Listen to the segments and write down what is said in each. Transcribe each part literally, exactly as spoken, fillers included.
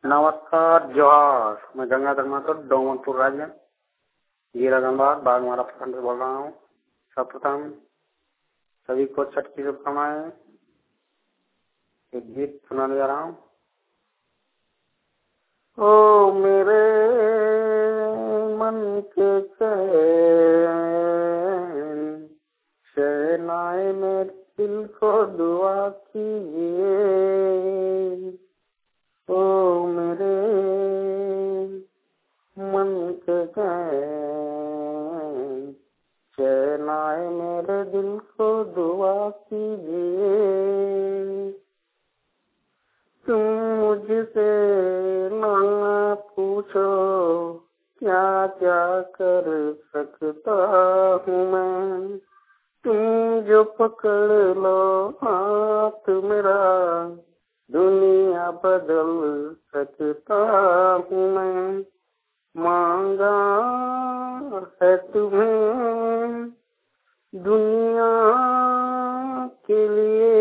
नमस्कार जोहार। मैं गंगाधर महतो डोमनपुर राजगंज जिला धनबाद बागमारा प्रखंड से बोल रहा हूँ। सर्वप्रथम सभी को छठ की शुभकामनाएं। एक गीत सुनाने जा रहा हूँ। ओ मेरे मन के चैन शहनाए मेरे दिल को दुआ कीजिए। ओ मेरे मन के चैन शहनाए मेरे दिल को दुआ कीजिए। तुम मुझसे ना पूछो क्या क्या कर सकता हूँ मैं। तुम जो पकड़ लो हाथ मेरा दुनिया बदल सकता हूँ मैं। मांगा है तुम्हें दुनिया के लिए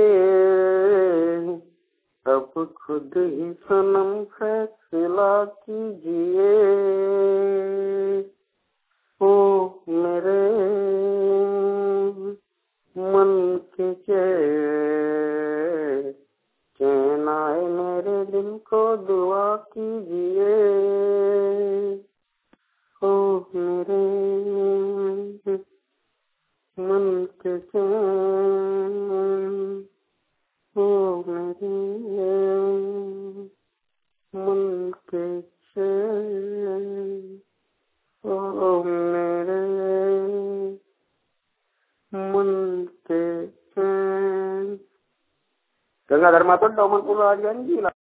अब खुद ही सनम फैसला कीजिए। ओ मेरे मन के चैन चैन आए मेरे दिल को दुआ कीजिए। ओ मेरे मन के चैन ओ मेरे मन के चैन ओ मेरे मन के चैन। गंगाधर महतो डोमनपुर राजगंज जिला।